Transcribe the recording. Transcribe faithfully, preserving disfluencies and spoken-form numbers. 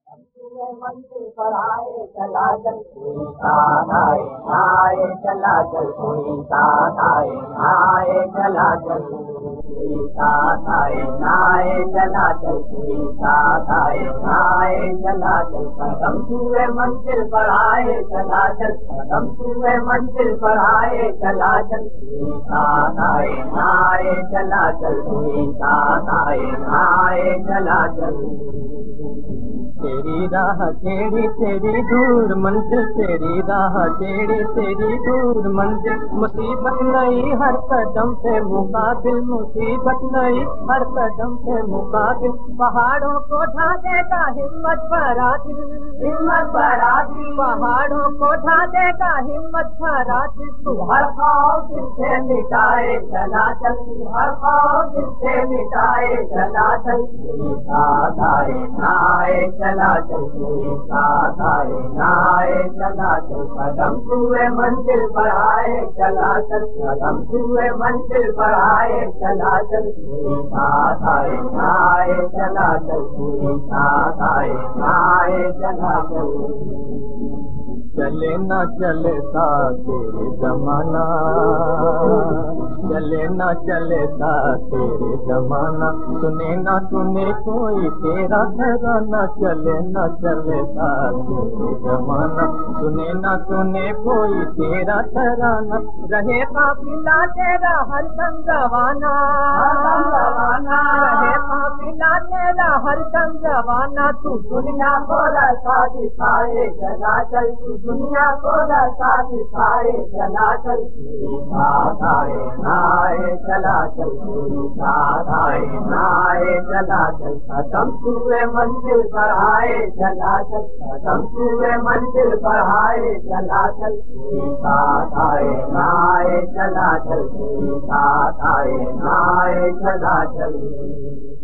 मंदिर पर आए चला चल कोई साथ आए आए चला चल कोई साथ आए आए चला चल कोई साथ आए आए चला चल कोई साथ आए आए चला चल कदम तुए मंदिर पर आए चला चल कदम तुए मंदिर पर आए चला चल कोई साथ आए आए चला चल कोई साथ आए आए चला चल। तेरी राह टेढ़ी तेरी दूर मंजिल तेरी राह टेढ़ी तेरी दूर मंजिल मुसीबत नहीं हर कदम पे मुकाबिल मुसीबत नहीं हर कदम पे मुकाबिल पहाड़ों को ढा देगा हिम्मत भरा दिल हिम्मत भरा दिल पहाड़ों को ढा देगा हिम्मत भरा दिल तू हर खौफ दिल से मिटाए चला चल तू हर खौफ दिल से मिटाए चला चल कोई साथ आए आए चला चल कोई साथ आए आए चला चल कदम तुए मंजिल पर आए चला चल कदम तुए मंजिल पर आए चला चल कोई साथ आए आए चला चल कोई साथ आए आए चला चल। चले ना चले सा तेरे जमाना चले ना चले सा तेरे जमाना सुने ना सुने कोई तेरा घराना चले ना चले सा तेरे जमाना सुने ना सुने कोई तेरा घराना रहे काफिला तेरा हर दम रवाना रहे काफिला तेरा हर दम रवाना तू दुनिया को रास्ता दिखाए चला चल तू दुनिया को रास्ता दिखाए चला चल कोई साथ आए आए चला चल कोई साथ आए आए चला चल कदम तुए मंजिल पर आए चला चल कदम तुए मंजिल पर आए चला चल कोई साथ आए आए चला चल कोई साथ आए आए चला चल।